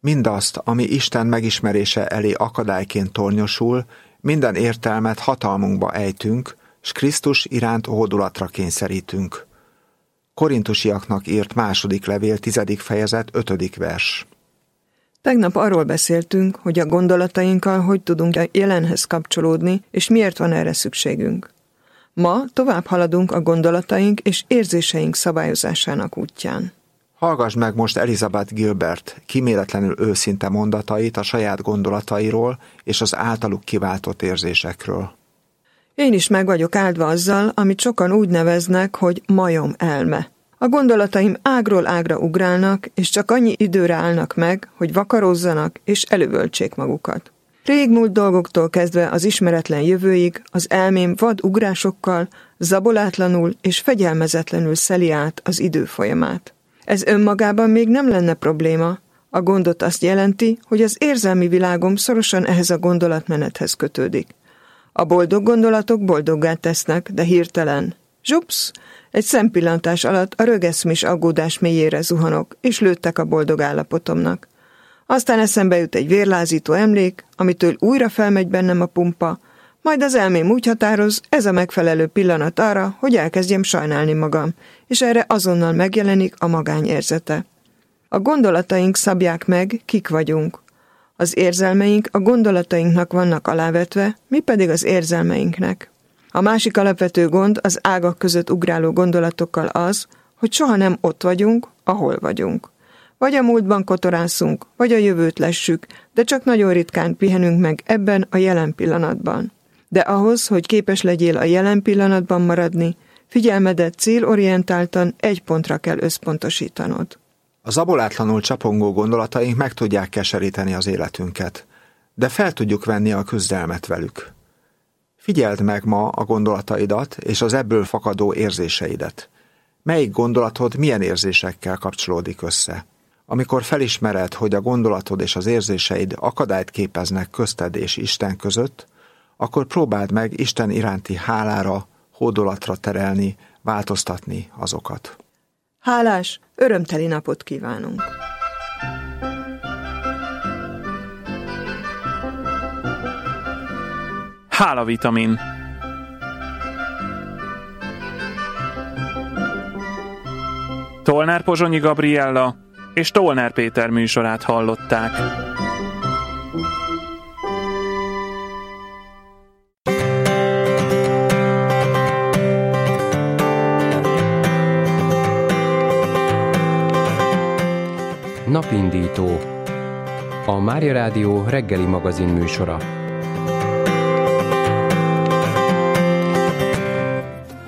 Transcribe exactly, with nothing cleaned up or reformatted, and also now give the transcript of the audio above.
Mindazt, ami Isten megismerése elé akadályként tornyosul, minden értelmet hatalmunkba ejtünk, s Krisztus iránt hódulatra kényszerítünk. Korintusiaknak írt második levél, tizedik fejezet, ötödik vers. Tegnap arról beszéltünk, hogy a gondolatainkkal hogy tudunk a jelenhez kapcsolódni, és miért van erre szükségünk. Ma tovább haladunk a gondolataink és érzéseink szabályozásának útján. Hallgass meg most Elizabeth Gilbert kíméletlenül őszinte mondatait a saját gondolatairól és az általuk kiváltott érzésekről. Én is meg vagyok áldva azzal, amit sokan úgy neveznek, hogy majom elme. A gondolataim ágról ágra ugrálnak, és csak annyi időre állnak meg, hogy vakarózzanak és elővöltsék magukat. Régmúlt dolgoktól kezdve az ismeretlen jövőig az elmém vad ugrásokkal, zabolátlanul és fegyelmezetlenül szeli át az idő folyamát. Ez önmagában még nem lenne probléma. A gondot azt jelenti, hogy az érzelmi világom szorosan ehhez a gondolatmenethez kötődik. A boldog gondolatok boldoggá tesznek, de hirtelen. Zsupsz! Egy szempillantás alatt a rögeszmis aggódás mélyére zuhanok, és lőttek a boldog állapotomnak. Aztán eszembe jut egy vérlázító emlék, amitől újra felmegy bennem a pumpa, majd az elmém úgy határoz, ez a megfelelő pillanat arra, hogy elkezdjem sajnálni magam, és erre azonnal megjelenik a magány érzete. A gondolataink szabják meg, kik vagyunk. Az érzelmeink a gondolatainknak vannak alávetve, mi pedig az érzelmeinknek. A másik alapvető gond az ágak között ugráló gondolatokkal az, hogy soha nem ott vagyunk, ahol vagyunk. Vagy a múltban kotorászunk, vagy a jövőt lessük, de csak nagyon ritkán pihenünk meg ebben a jelen pillanatban. De ahhoz, hogy képes legyél a jelen pillanatban maradni, figyelmedet célorientáltan egy pontra kell összpontosítanod. A zabolátlanul csapongó gondolataink meg tudják keseríteni az életünket, de fel tudjuk venni a küzdelmet velük. Figyeld meg ma a gondolataidat és az ebből fakadó érzéseidet. Melyik gondolatod milyen érzésekkel kapcsolódik össze? Amikor felismered, hogy a gondolatod és az érzéseid akadályt képeznek közted és Isten között, akkor próbáld meg Isten iránti hálára, hódolatra terelni, változtatni azokat. Hálás, örömteli napot kívánunk! Hálavitamin. Tolnár Pozsonyi Gabriella és Tolnár Péter műsorát hallották. Napindító. A Mária Rádió reggeli magazin műsora.